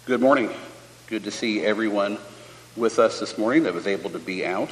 Good morning. Good to see everyone with us this morning that was able to be out.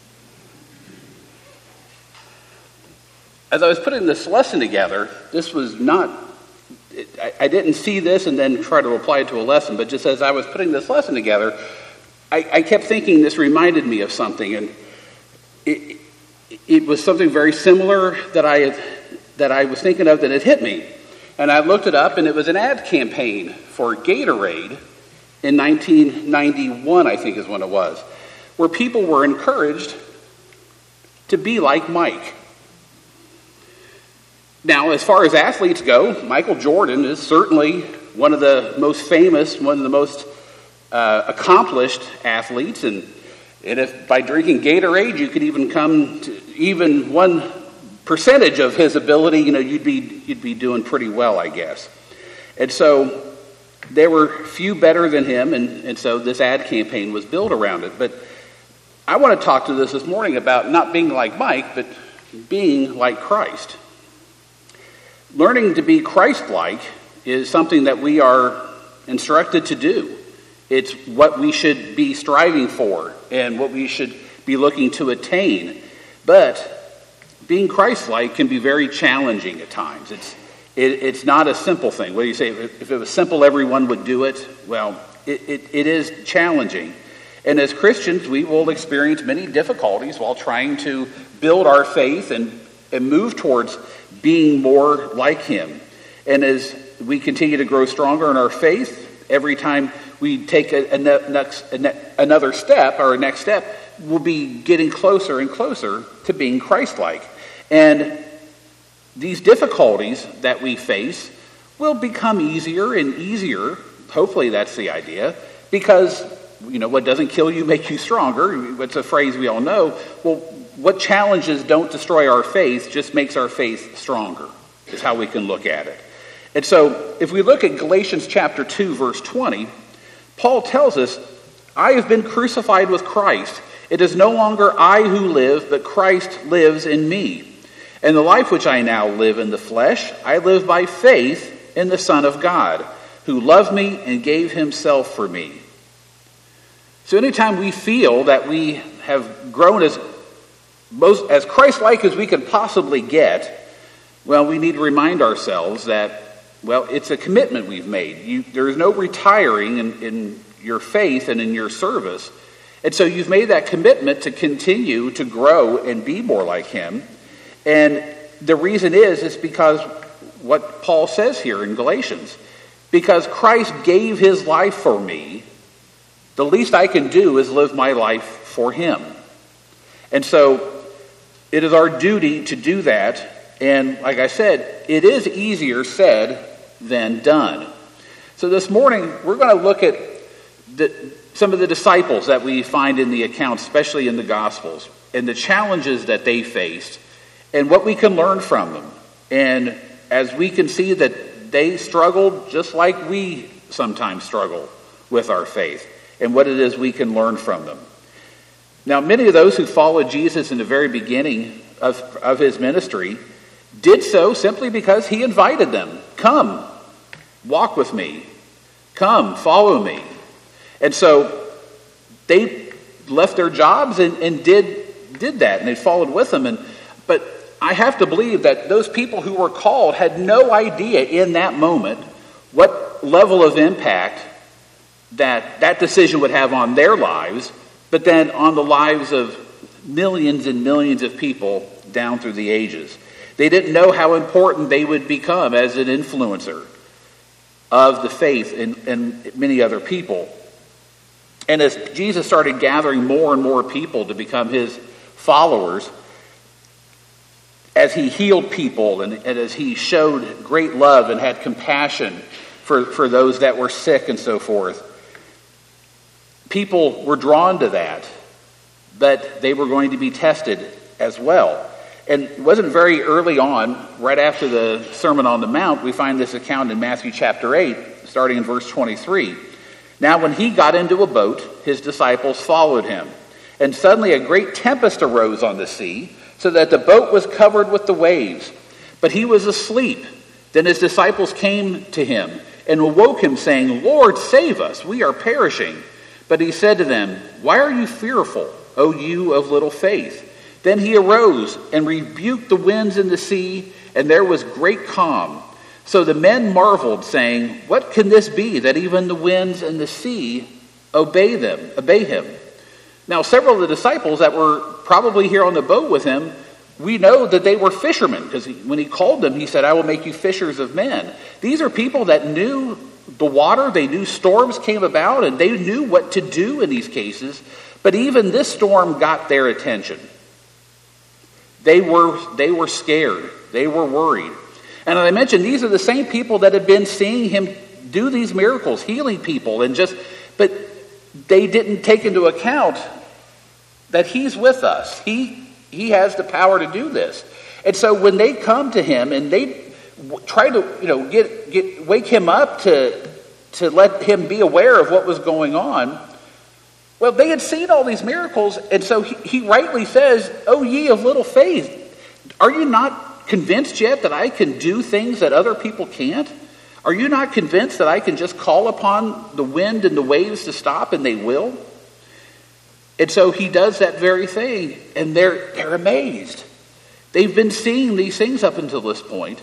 As I was putting this lesson together, this was not, I didn't see this and then try to apply it to a lesson, but just as I was putting this lesson together, I kept thinking this reminded me of something, and it was something very similar that I was thinking of that had hit me. And I looked it up, and it was an ad campaign for Gatorade in 1991, I think is when it was, where people were encouraged to be like Mike. Now, as far as athletes go, Michael Jordan is certainly one of the most famous, one of the most accomplished athletes, and if by drinking Gatorade you could even come to even 1% of his ability, you'd be doing pretty well, I guess. And so there were few better than him, and so this ad campaign was built around it. But I want to talk to this morning about not being like Mike, but being like Christ. Learning to be Christ-like is something that we are instructed to do. It's what we should be striving for and what we should be looking to attain. But being Christ-like can be very challenging at times. It's not a simple thing. What do you say? If it was simple, everyone would do it. Well, it is challenging. And as Christians, we will experience many difficulties while trying to build our faith and move towards being more like Him. And as we continue to grow stronger in our faith, every time we take another step, or a next step, we'll be getting closer and closer to being Christ-like. And these difficulties that we face will become easier and easier. Hopefully that's the idea, because what doesn't kill you makes you stronger. It's a phrase we all know. Well, what challenges don't destroy our faith just makes our faith stronger, is how we can look at it. And so if we look at Galatians chapter 2, verse 20, Paul tells us, "I have been crucified with Christ. It is no longer I who live, but Christ lives in me. And the life which I now live in the flesh, I live by faith in the Son of God, who loved me and gave himself for me." So anytime we feel that we have grown as Christ-like as we could possibly get, well, we need to remind ourselves that, it's a commitment we've made. There is no retiring in your faith and in your service. And so you've made that commitment to continue to grow and be more like Him. And the reason is because what Paul says here in Galatians. Because Christ gave His life for me, the least I can do is live my life for Him. And so it is our duty to do that. And like I said, it is easier said than done. So this morning, we're going to look at some of the disciples that we find in the accounts, especially in the Gospels, and the challenges that they faced, and what we can learn from them. And as we can see that they struggled just like we sometimes struggle with our faith, and what it is we can learn from them. Now, many of those who followed Jesus in the very beginning of His ministry did so simply because He invited them. Come, walk with me. Come, follow me. And so they left their jobs and did that, and they followed with them. But I have to believe that those people who were called had no idea in that moment what level of impact that decision would have on their lives, but then on the lives of millions and millions of people down through the ages. They didn't know how important they would become as an influencer of the faith in many other people. And as Jesus started gathering more and more people to become His followers, as He healed people and as He showed great love and had compassion for those that were sick and so forth, people were drawn to that, but they were going to be tested as well. And it wasn't very early on, right after the Sermon on the Mount, we find this account in Matthew chapter 8, starting in verse 23. "Now when He got into a boat, His disciples followed Him. And suddenly a great tempest arose on the sea, so that the boat was covered with the waves. But He was asleep. Then His disciples came to Him and awoke him, saying, Lord, save us, we are perishing. But he said to them, Why are you fearful, O you of little faith? Then he arose and rebuked the winds and the sea, and there was great calm. So the men marveled, saying, What can this be, that even the winds and the sea obey him? Now several of the disciples that were probably here on the boat with him, we know that they were fishermen, because when he called them, he said, I will make you fishers of men. These are people that knew the water, they knew storms came about, and they knew what to do in these cases. But even this storm got their attention. They were scared. They were worried. And as I mentioned, these are the same people that had been seeing him do these miracles, healing people, but they didn't take into account that he's with us. He has the power to do this. And so when they come to him and they try to wake him up to let him be aware of what was going on, well, they had seen all these miracles, and so he rightly says, "O ye of little faith, are you not convinced yet that I can do things that other people can't? Are you not convinced that I can just call upon the wind and the waves to stop and they will?" And so he does that very thing, and they're amazed. They've been seeing these things up until this point,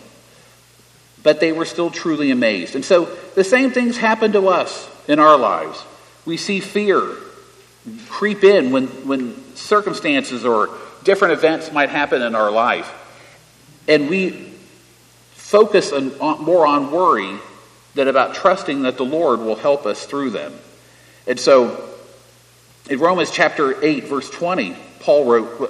but they were still truly amazed. And so the same things happen to us in our lives. We see fear creep in when circumstances or different events might happen in our life. And we focus more on worry than about trusting that the Lord will help us through them. And so in Romans chapter 8, verse 20, Paul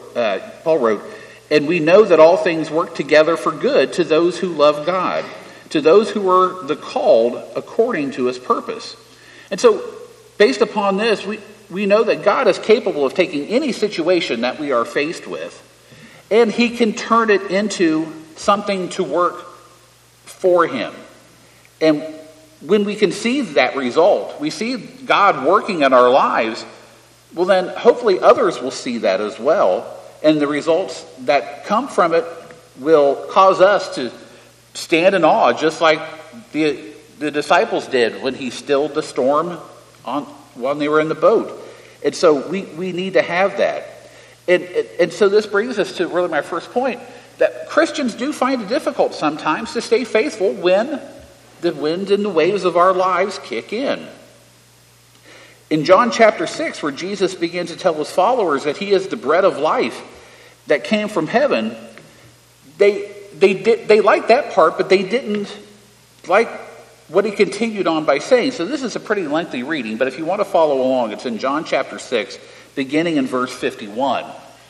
wrote, "And we know that all things work together for good to those who love God, to those who are the called according to his purpose." And so based upon this, we know that God is capable of taking any situation that we are faced with, and he can turn it into something to work for him. And when we can see that result, we see God working in our lives, well then hopefully others will see that as well, and the results that come from it will cause us to stand in awe, just like the disciples did when he stilled the storm when they were in the boat. And so we need to have that. And so this brings us to really my first point, that Christians do find it difficult sometimes to stay faithful when the wind and the waves of our lives kick in. In John chapter 6, where Jesus began to tell his followers that he is the bread of life that came from heaven, they liked that part, but they didn't like what he continued on by saying. So this is a pretty lengthy reading, but if you want to follow along, it's in John chapter 6, beginning in verse 51.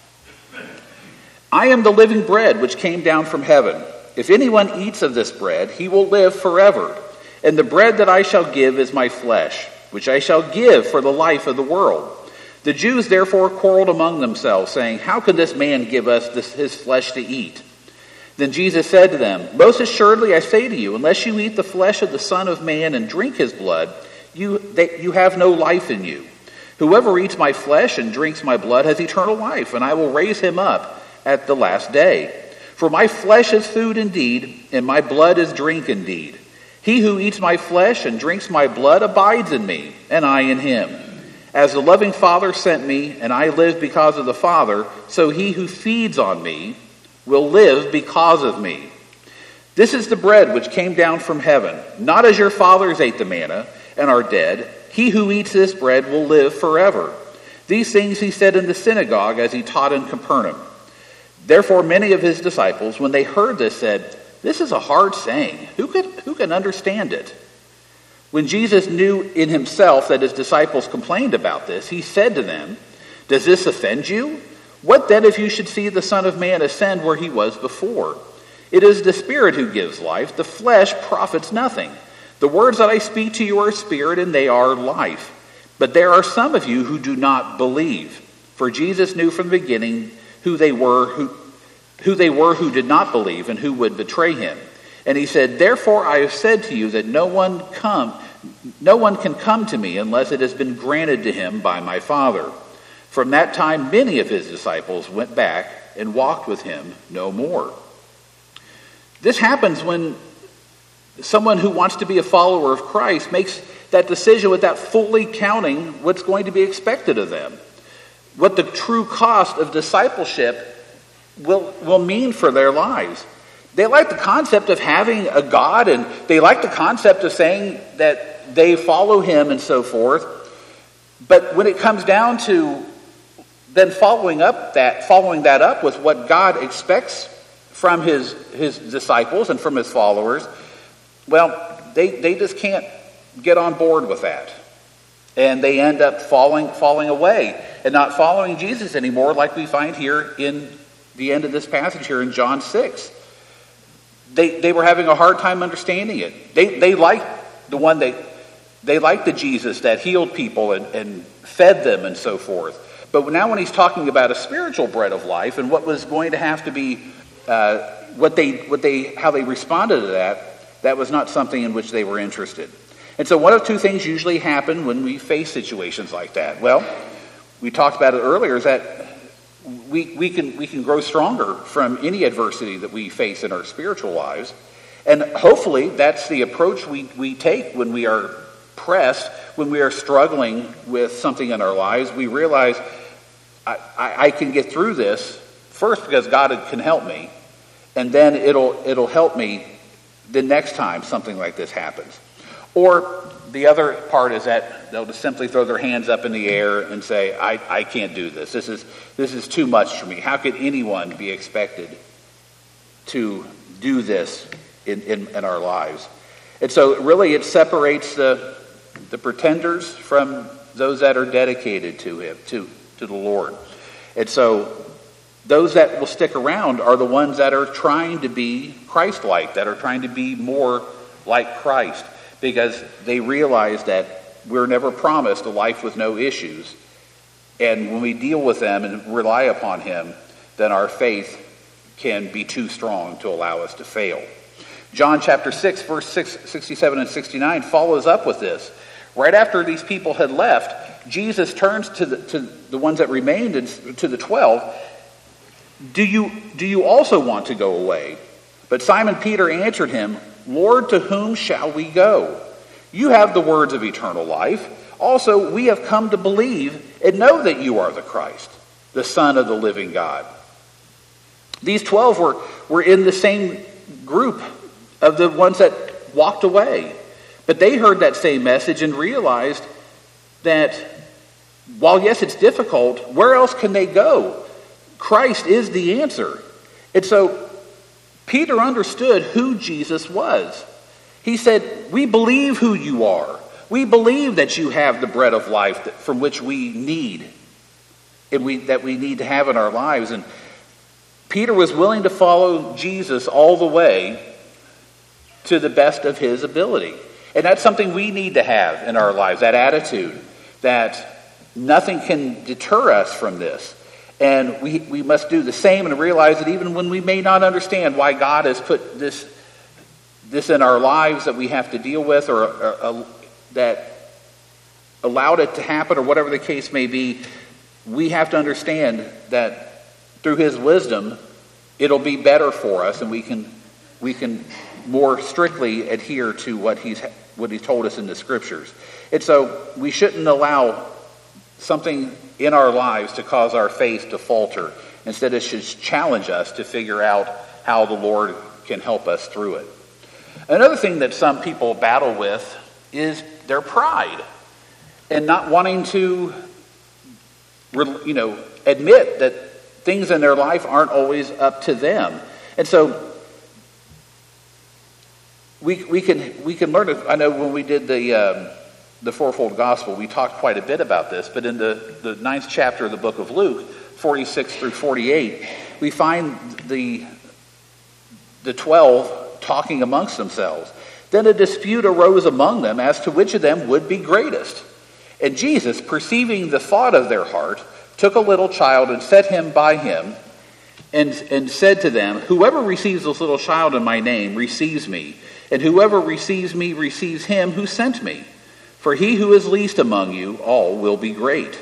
"I am the living bread which came down from heaven. If anyone eats of this bread, he will live forever. And the bread that I shall give is my flesh, which I shall give for the life of the world." The Jews therefore quarreled among themselves, saying, "How can this man give us his flesh to eat?" Then Jesus said to them, "Most assuredly I say to you, unless you eat the flesh of the Son of Man and drink his blood, you have no life in you. Whoever eats my flesh and drinks my blood has eternal life, and I will raise him up at the last day. For my flesh is food indeed, and my blood is drink indeed. He who eats my flesh and drinks my blood abides in me, and I in him. As the loving Father sent me, and I live because of the Father, so he who feeds on me will live because of me. This is the bread which came down from heaven, not as your fathers ate the manna and are dead. He who eats this bread will live forever." These things he said in the synagogue as he taught in Capernaum. Therefore many of his disciples, when they heard this, said, "This is a hard saying. Who can understand it?" When Jesus knew in himself that his disciples complained about this, he said to them, "Does this offend you? What then if you should see the Son of Man ascend where he was before? It is the Spirit who gives life. The flesh profits nothing. The words that I speak to you are spirit, and they are life. But there are some of you who do not believe." For Jesus knew from the beginning who they were who did not believe and who would betray him. And he said, "Therefore I have said to you that no one can come to me unless it has been granted to him by my Father." From that time, many of his disciples went back and walked with him no more. This happens when Someone who wants to be a follower of Christ makes that decision without fully counting what's going to be expected of them, what the true cost of discipleship will mean for their lives. They like the concept of having a God, and they like the concept of saying that they follow him and so forth. But when it comes down to then following that up with what God expects from his disciples and from his followers, well, they just can't get on board with that. And they end up falling away and not following Jesus anymore, like we find here in the end of this passage here in John 6. They were having a hard time understanding it. They liked they liked the Jesus that healed people and fed them and so forth. But now when he's talking about a spiritual bread of life and what was going to have to be how they responded to that was not something in which they were interested. And so one of two things usually happen when we face situations like that. Well, we talked about it earlier, is that we can grow stronger from any adversity that we face in our spiritual lives. And hopefully that's the approach we take when we are pressed, when we are struggling with something in our lives. We realize I can get through this first because God can help me, and then it'll help me the next time something like this happens. Or the other part is that they'll just simply throw their hands up in the air and say, I can't do this. This is too much for me. How could anyone be expected to do this in our lives? And so really it separates the pretenders from those that are dedicated to him, to the Lord. And so those that will stick around are the ones that are trying to be Christ-like, that are trying to be more like Christ, because they realize that we're never promised a life with no issues. And when we deal with them and rely upon him, then our faith can be too strong to allow us to fail. John chapter 6, verse 67 and 69 follows up with this. Right after these people had left, Jesus turns to the ones that remained and to the 12. Do you also want to go away? But Simon Peter answered him, Lord, to whom shall we go? You have the words of eternal life. Also, we have come to believe and know that you are the Christ, the Son of the living God. These 12 were in the same group of the ones that walked away. But they heard that same message and realized that while, yes, it's difficult, where else can they go? Christ is the answer. And so Peter understood who Jesus was. He said, we believe who you are. We believe that you have the bread of life from which we need, and that we need to have in our lives. And Peter was willing to follow Jesus all the way to the best of his ability. And that's something we need to have in our lives, that attitude, that nothing can deter us from this. And we must do the same and realize that even when we may not understand why God has put this in our lives that we have to deal with, or that allowed it to happen, or whatever the case may be, we have to understand that through his wisdom, it'll be better for us, and we can more strictly adhere to what he told us in the scriptures. And so we shouldn't allow something in our lives to cause our faith to falter. Instead, it should challenge us to figure out how the Lord can help us through it. Another thing that some people battle with is their pride and not wanting to, admit that things in their life aren't always up to them. And so we can learn it. I know when we did the fourfold gospel, we talked quite a bit about this, but in the 9th chapter of the book of Luke, 46 through 48, we find the 12 talking amongst themselves. Then a dispute arose among them as to which of them would be greatest. And Jesus, perceiving the thought of their heart, took a little child and set him by him, and said to them, whoever receives this little child in my name receives me, and whoever receives me receives him who sent me. For he who is least among you all will be great.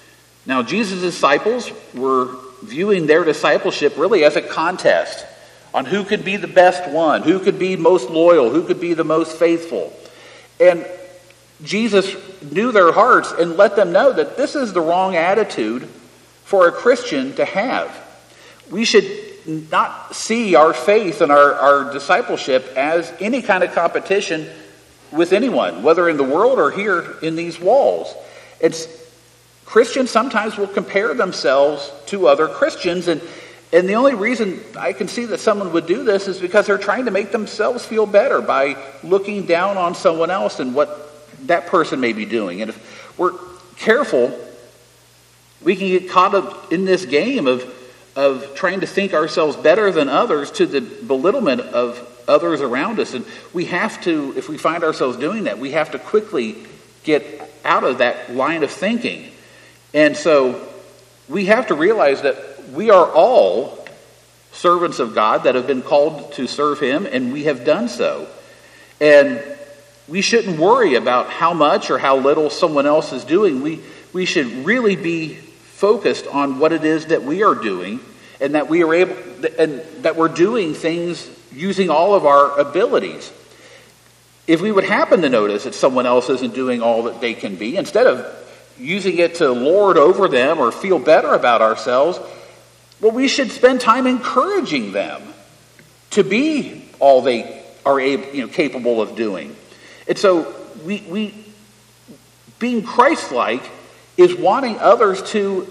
Now Jesus' disciples were viewing their discipleship really as a contest. on who could be the best one, who could be most loyal, who could be the most faithful. And Jesus knew their hearts and let them know that this is the wrong attitude for a Christian to have. We should not see our faith and our discipleship as any kind of competition with anyone, whether in the world or here in these walls. Christians sometimes will compare themselves to other Christians, and the only reason I can see that someone would do this is because they're trying to make themselves feel better by looking down on someone else and what that person may be doing. And if we're careful, we can get caught up in this game of trying to think ourselves better than others to the belittlement of others around us. And we have to, if we find ourselves doing that, we have to quickly get out of that line of thinking. And so we have to realize that we are all servants of God that have been called to serve Him, and we have done so. And we shouldn't worry about how much or how little someone else is doing. We should really be focused on what it is that we are doing, and that we are able, and that we're doing things using all of our abilities. If we would happen to notice that someone else isn't doing all that they can be, instead of using it to lord over them or feel better about ourselves, well, we should spend time encouraging them to be all they are capable of doing. And so we being Christ-like is wanting others to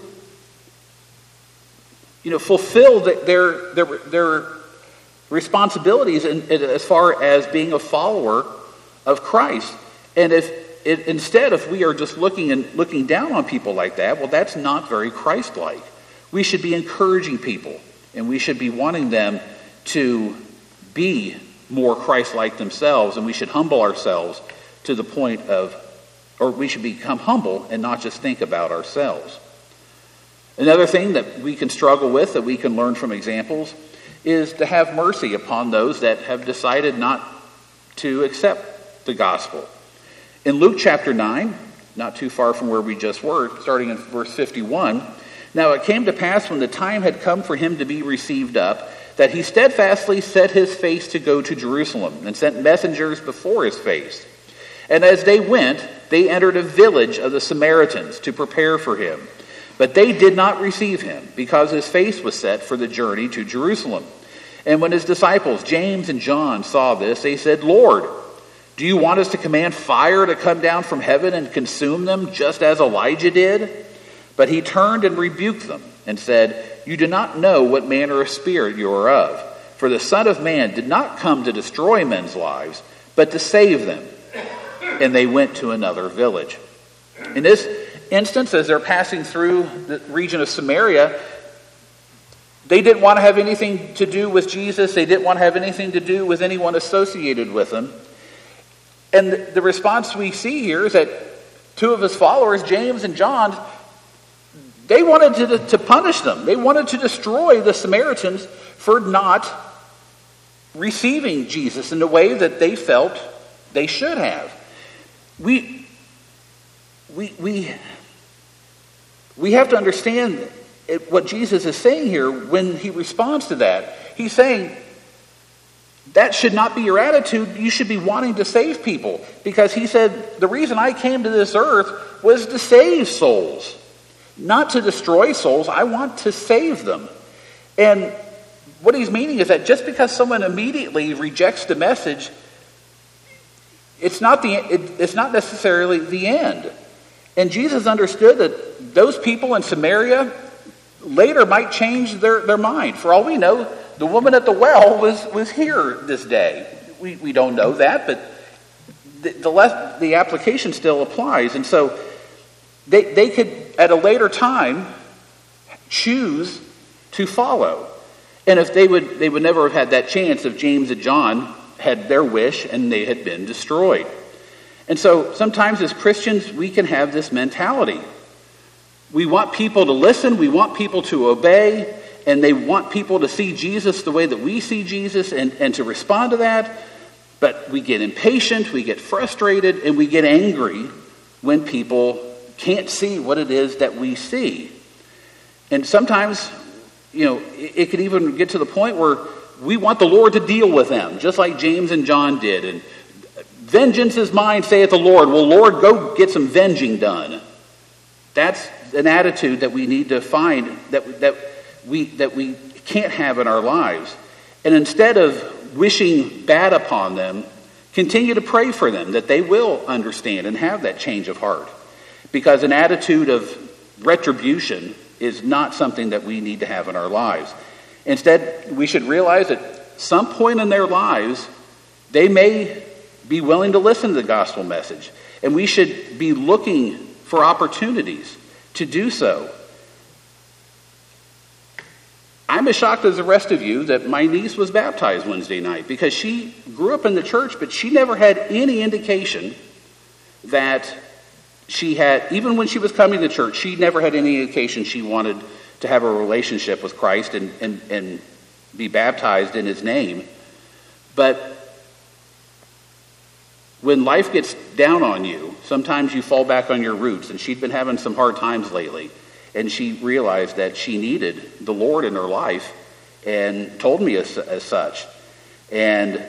fulfill their responsibilities as far as being a follower of Christ. And if we are just looking down on people like that, well, that's not very Christ-like. We should be encouraging people, and we should be wanting them to be more Christ-like themselves, and we should humble ourselves to the point of, or we should become humble and not just think about ourselves. Another thing that we can struggle with, that we can learn from examples, is to have mercy upon those that have decided not to accept the gospel. In Luke chapter 9, not too far from where we just were, starting in verse 51, "Now it came to pass when the time had come for him to be received up, that he steadfastly set his face to go to Jerusalem, and sent messengers before his face. And as they went, they entered a village of the Samaritans to prepare for him. But they did not receive him, because his face was set for the journey to Jerusalem. And when his disciples, James and John, saw this, they said, 'Lord, do you want us to command fire to come down from heaven and consume them, just as Elijah did?' But he turned and rebuked them, and said, 'You do not know what manner of spirit you are of. For the Son of Man did not come to destroy men's lives, but to save them.' And they went to another village." In this instance, as they're passing through the region of Samaria, they didn't want to have anything to do with Jesus. They didn't want to have anything to do with anyone associated with him. And the response we see here is that two of his followers, James and John, they wanted to punish them. They wanted to destroy the Samaritans for not receiving Jesus in the way that they felt they should have. We have to understand what Jesus is saying here when he responds to that. He's saying that should not be your attitude. You should be wanting to save people, because he said, the reason I came to this earth was to save souls, not to destroy souls. I want to save them. And what he's meaning is that just because someone immediately rejects the message, it's not necessarily the end. And Jesus understood that those people in Samaria later might change their mind. For all we know, the woman at the well was here this day. We don't know that, but the application still applies. And so they could, at a later time, choose to follow. And if they would never have had that chance if James and John had their wish and they had been destroyed. And so sometimes as Christians, we can have this mentality. We want people to listen, we want people to obey, and they want people to see Jesus the way that we see Jesus and to respond to that. But we get impatient, we get frustrated, and we get angry when people can't see what it is that we see. And sometimes, it could even get to the point where we want the Lord to deal with them, just like James and John did. And vengeance is mine, saith the Lord. Well, Lord, go get some venging done. That's an attitude that we need to find that we can't have in our lives. And instead of wishing bad upon them, continue to pray for them that they will understand and have that change of heart. Because an attitude of retribution is not something that we need to have in our lives. Instead, we should realize that some point in their lives, they may be willing to listen to the gospel message. And we should be looking for opportunities to do so. I'm as shocked as the rest of you that my niece was baptized Wednesday night, because she grew up in the church, but she never had any indication that she had, even when she was coming to church, she never had any indication she wanted to have a relationship with Christ and be baptized in his name. But when life gets down on you, sometimes you fall back on your roots, and she'd been having some hard times lately. And she realized that she needed the Lord in her life and told me as such. And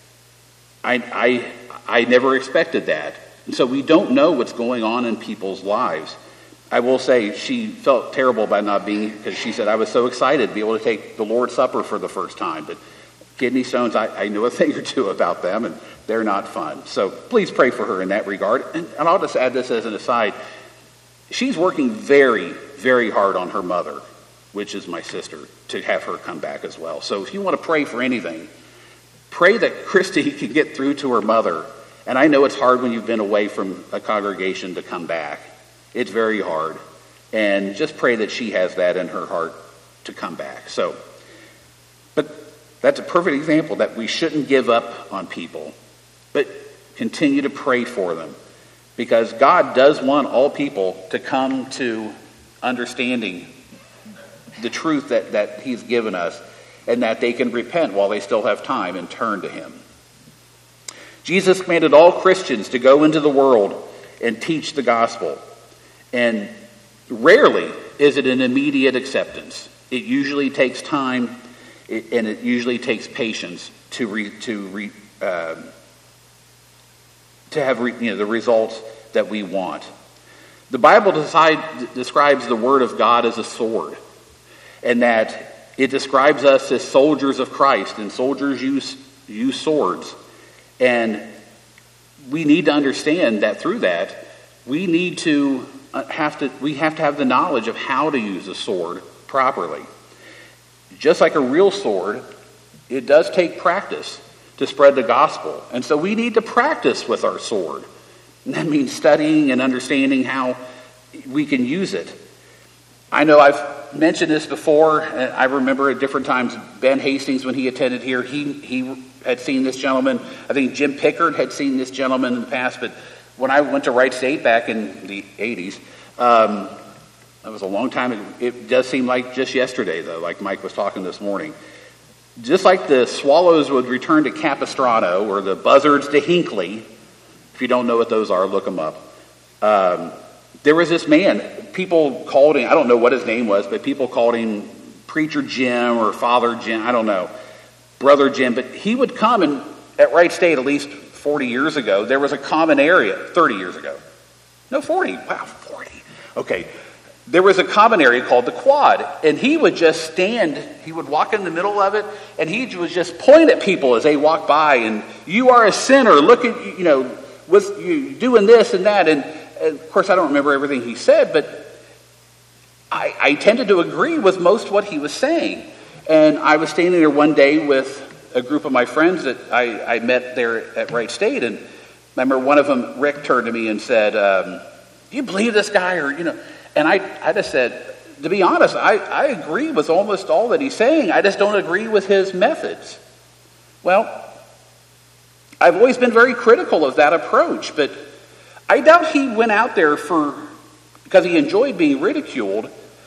I never expected that. And so we don't know what's going on in people's lives. I will say she felt terrible by not being, because she said, I was so excited to be able to take the Lord's Supper for the first time. But kidney stones, I know a thing or two about them, and they're not fun. So please pray for her in that regard. And I'll just add this as an aside. She's working very, very hard on her mother, which is my sister, to have her come back as well. So if you want to pray for anything, pray that Christy can get through to her mother. And I know it's hard when you've been away from a congregation to come back. It's very hard. And just pray that she has that in her heart to come back. So, but that's a perfect example that we shouldn't give up on people, but continue to pray for them. Because God does want all people to come to understanding the truth that he's given us, and that they can repent while they still have time and turn to him. Jesus commanded all Christians to go into the world and teach the gospel. And rarely is it an immediate acceptance. It usually takes time, and it usually takes patience to have the results that we want. The Bible describes the Word of God as a sword, and that it describes us as soldiers of Christ, and soldiers use swords. And we need to understand that through that, we have to have the knowledge of how to use a sword properly. Just like a real sword, it does take practice to spread the gospel. And so we need to practice with our sword. And that means studying and understanding how we can use it. I know I've mentioned this before. I remember at different times, Ben Hastings, when he attended here, he had seen this gentleman. I think Jim Pickard had seen this gentleman in the past. But when I went to Wright State back in the 80s, that was a long time ago. It does seem like just yesterday, though, like Mike was talking this morning. Just like the Swallows would return to Capistrano, or the Buzzards to Hinckley. If you don't know what those are, look them up. There was this man, people called him, I don't know what his name was, but people called him Preacher Jim or Father Jim, I don't know, Brother Jim. But he would come, and at Wright State, at least 40 years ago, there was a common area, 30 years ago. No, 40. Wow, 40. Okay. There was a common area called the Quad, and he would just stand, he would walk in the middle of it, and he would just point at people as they walked by, and you are a sinner, look at, with you doing this and that. And of course, I don't remember everything he said, but I tended to agree with most what he was saying. And I was standing there one day with a group of my friends that I met there at Wright State, and I remember one of them, Rick, turned to me and said, do you believe this guy? And I just said, to be honest, I agree with almost all that he's saying. I just don't agree with his methods. Well, I've always been very critical of that approach, but I doubt he went out there because he enjoyed being ridiculed.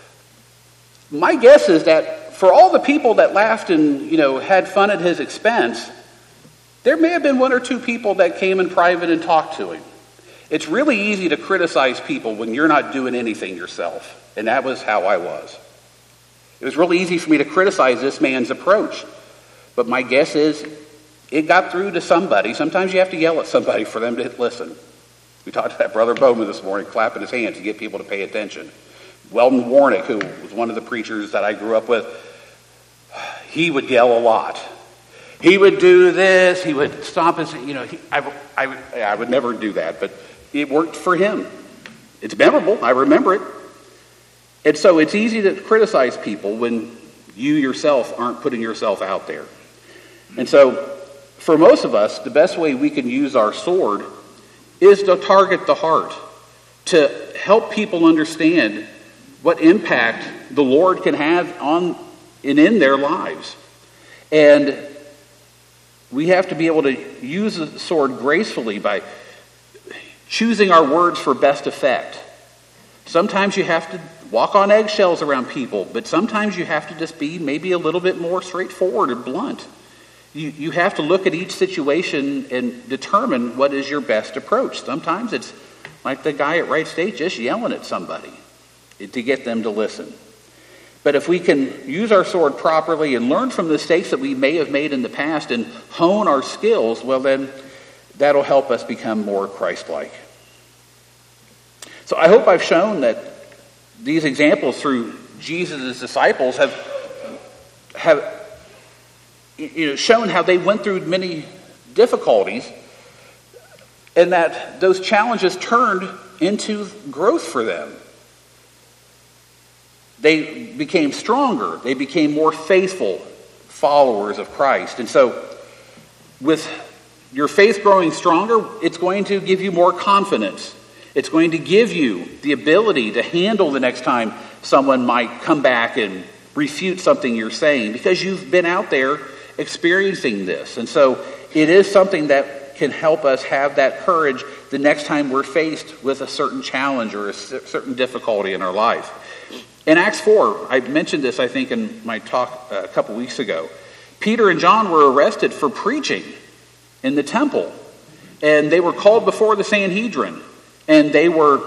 My guess is that for all the people that laughed and, had fun at his expense, there may have been one or two people that came in private and talked to him. It's really easy to criticize people when you're not doing anything yourself. And that was how I was. It was really easy for me to criticize this man's approach. But my guess is it got through to somebody. Sometimes you have to yell at somebody for them to listen. We talked to that Brother Bowman this morning, clapping his hands to get people to pay attention. Weldon Warnick, who was one of the preachers that I grew up with, he would yell a lot. He would do this. He would stomp his, I would never do that, but it worked for him. It's memorable. I remember it. And so it's easy to criticize people when you yourself aren't putting yourself out there. And so for most of us, the best way we can use our sword is to target the heart, to help people understand what impact the Lord can have on and in their lives. And we have to be able to use the sword gracefully by choosing our words for best effect. Sometimes you have to walk on eggshells around people, but sometimes you have to just be maybe a little bit more straightforward or blunt. You have to look at each situation and determine what is your best approach. Sometimes it's like the guy at Wright State just yelling at somebody to get them to listen. But if we can use our sword properly and learn from the mistakes that we may have made in the past and hone our skills, well then that'll help us become more Christ-like. So I hope I've shown that these examples through Jesus' disciples have shown how they went through many difficulties and that those challenges turned into growth for them. They became stronger. They became more faithful followers of Christ. And so with your faith growing stronger, it's going to give you more confidence. It's going to give you the ability to handle the next time someone might come back and refute something you're saying because you've been out there experiencing this. And so it is something that can help us have that courage the next time we're faced with a certain challenge or a certain difficulty in our life. In Acts 4, I mentioned this, I think, in my talk a couple weeks ago. Peter and John were arrested for preaching in the temple, and they were called before the Sanhedrin, and they were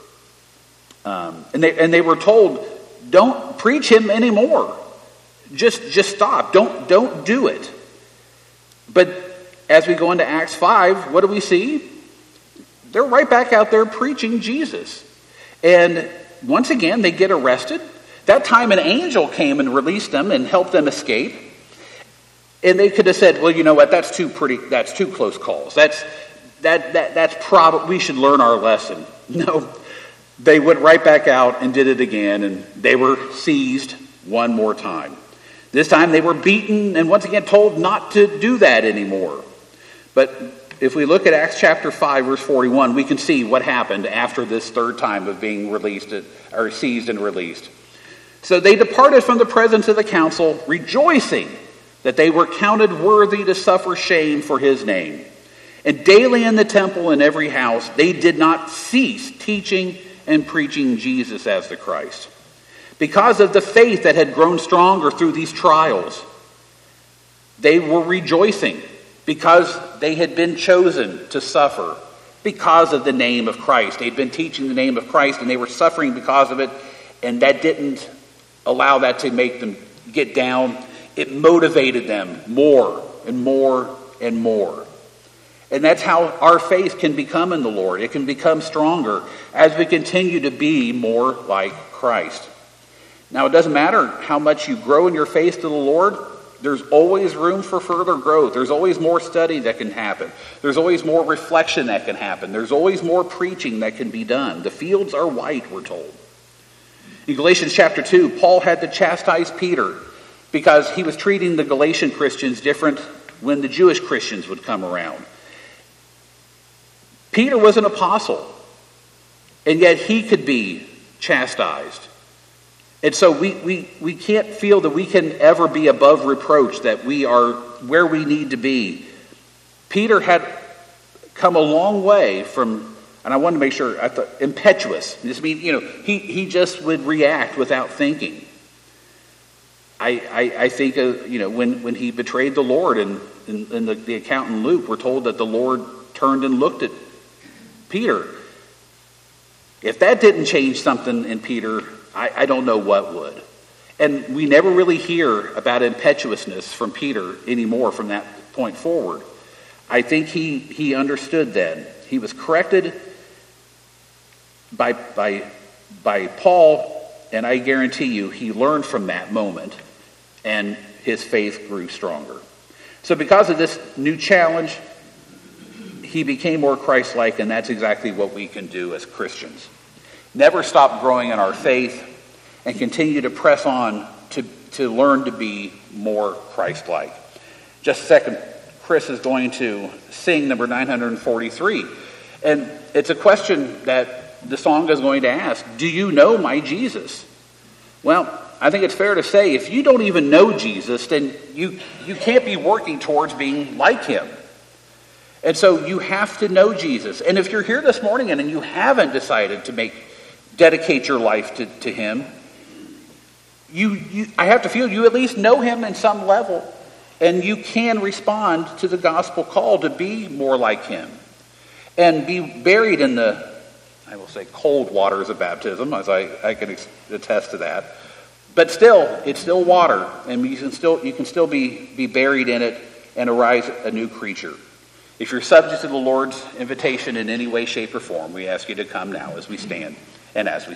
told, "Don't preach him anymore. Just stop. Don't do it." But as we go into Acts 5, what do we see? They're right back out there preaching Jesus. And once again, they get arrested. That time an angel came and released them and helped them escape. And they could have said, well, you know what, that's too close calls. We should learn our lesson. No, they went right back out and did it again, and they were seized one more time. This time they were beaten and once again told not to do that anymore. But if we look at Acts chapter 5, verse 41, we can see what happened after this third time of being seized and released. So they departed from the presence of the council, rejoicing that they were counted worthy to suffer shame for his name. And daily in the temple and every house, they did not cease teaching and preaching Jesus as the Christ. Because of the faith that had grown stronger through these trials, they were rejoicing because they had been chosen to suffer because of the name of Christ. They'd been teaching the name of Christ and they were suffering because of it, and that didn't allow that to make them get down. It motivated them more and more and more. And that's how our faith can become in the Lord. It can become stronger as we continue to be more like Christ. Now, it doesn't matter how much you grow in your faith to the Lord. There's always room for further growth. There's always more study that can happen. There's always more reflection that can happen. There's always more preaching that can be done. The fields are white, we're told. In Galatians chapter 2, Paul had to chastise Peter because he was treating the Galatian Christians different when the Jewish Christians would come around. Peter was an apostle, and yet he could be chastised. And so we can't feel that we can ever be above reproach, that we are where we need to be. Peter had come a long way from, and I wanted to make sure, I thought, impetuous. This means, he just would react without thinking. I think, when he betrayed the Lord in the account in Luke, we're told that the Lord turned and looked at Peter. If that didn't change something in Peter, I don't know what would. And we never really hear about impetuousness from Peter anymore from that point forward. I think he understood then. He was corrected by Paul, and I guarantee you he learned from that moment, and his faith grew stronger. So because of this new challenge, he became more Christ-like, and that's exactly what we can do as Christians. Never stop growing in our faith and continue to press on to learn to be more Christ-like. Just a second, Chris is going to sing number 943. And it's a question that the song is going to ask. Do you know my Jesus? Well, I think it's fair to say if you don't even know Jesus, then you can't be working towards being like him. And so you have to know Jesus. And if you're here this morning and you haven't decided to dedicate your life to him, I have to feel you at least know him in some level. And you can respond to the gospel call to be more like him. And be buried in the, I will say, cold waters of baptism, as I can attest to that. But still, it's still water. And you can still be buried in it and arise a new creature. If you're subject to the Lord's invitation in any way, shape, or form, we ask you to come now as we stand and as we